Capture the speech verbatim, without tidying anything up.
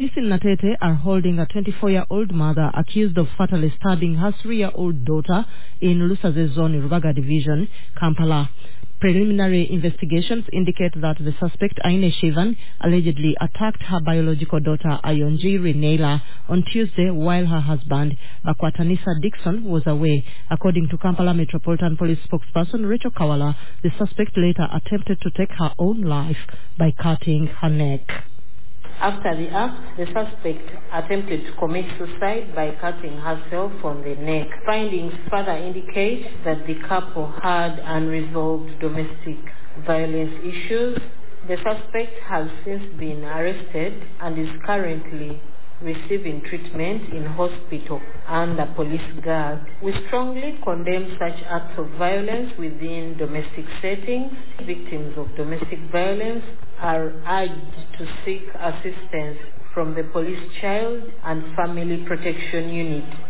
Police in Natete are holding a twenty-four-year-old mother accused of fatally stabbing her three-year-old daughter in Lusaze Zone, Rubaga Division, Kampala. Preliminary investigations indicate that the suspect, Aine Shivan, allegedly attacked her biological daughter, Ayonjiri Naila, on Tuesday while her husband, Bakwatanisa Dixon, was away. According to Kampala Metropolitan Police spokesperson Rachel Kawala, the suspect later attempted to take her own life by cutting her neck. After the act, the suspect attempted to commit suicide by cutting herself on the neck. Findings further indicate that the couple had unresolved domestic violence issues. The suspect has since been arrested and is currently receiving treatment in hospital under police guard. We strongly condemn such acts of violence within domestic settings. Victims of domestic violence are urged to seek assistance from the Police Child and Family Protection Unit.